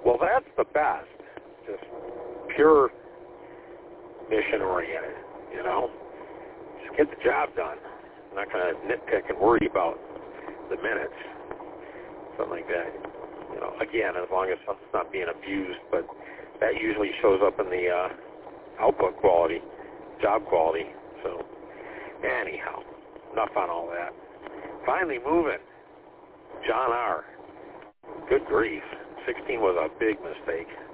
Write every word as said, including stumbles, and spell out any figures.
Well, that's the best. Just pure mission-oriented, you know. Just get the job done. I'm not going to nitpick and worry about the minutes, something like that. You know, again, as long as it's not being abused, but that usually shows up in the uh, output quality, job quality. So, anyhow, enough on all that. Finally moving, John R. Good grief. sixteen was a big mistake.